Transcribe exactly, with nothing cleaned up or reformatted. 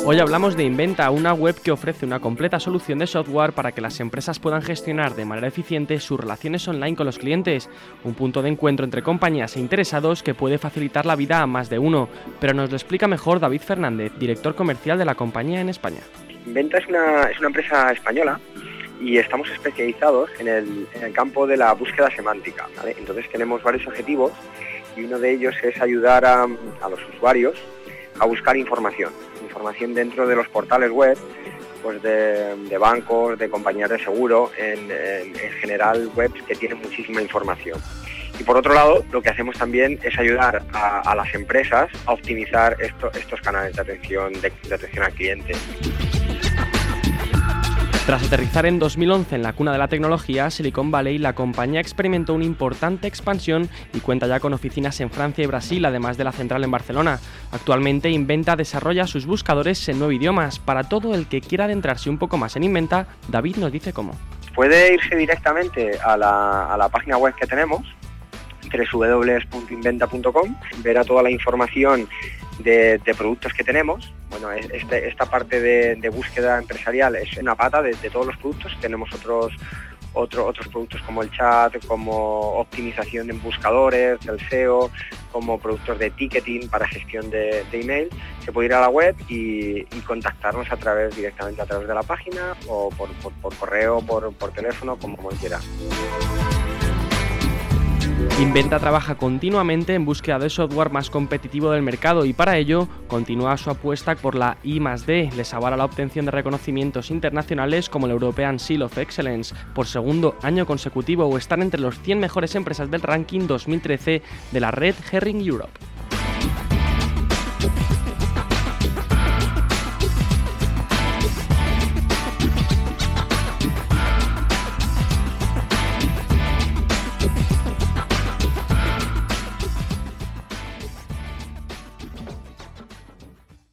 Hoy hablamos de Inventa, una web que ofrece una completa solución de software para que las empresas puedan gestionar de manera eficiente sus relaciones online con los clientes. Un punto de encuentro entre compañías e interesados que puede facilitar la vida a más de uno. Pero nos lo explica mejor David Fernández, director comercial de la compañía en España. Inventa es una, es una empresa española y estamos especializados en el, en el campo de la búsqueda semántica, ¿vale? Entonces tenemos varios objetivos y uno de ellos es ayudar a, a los usuarios a buscar información. Información dentro de los portales web, pues de, de bancos, de compañías de seguro, en, en, en general webs que tienen muchísima información. Y por otro lado, lo que hacemos también es ayudar a, a las empresas a optimizar esto, estos canales de atención, de, de atención al cliente. Tras aterrizar en dos mil once en la cuna de la tecnología, Silicon Valley, la compañía experimentó una importante expansión y cuenta ya con oficinas en Francia y Brasil, además de la central en Barcelona. Actualmente, Inventa desarrolla sus buscadores en nueve idiomas. Para todo el que quiera adentrarse un poco más en Inventa, David nos dice cómo. Puede irse directamente a la, a la página web que tenemos, doble u doble u doble u punto inventa punto com, verá toda la información de, de productos que tenemos. Bueno, este, esta parte de, de búsqueda empresarial es una pata de, de todos los productos. Tenemos otros, otro, otros productos como el chat, como optimización en buscadores, del S E O, como productos de ticketing para gestión de, de email. Se puede ir a la web y, y contactarnos a través directamente a través de la página o por, por, por correo, por, por teléfono, como quiera. Inventa trabaja continuamente en búsqueda de software más competitivo del mercado y para ello continúa su apuesta por la I más D. Les avala la obtención de reconocimientos internacionales como el European Seal of Excellence por segundo año consecutivo o estar entre los cien mejores empresas del ranking dos mil trece de la red Herring Europe.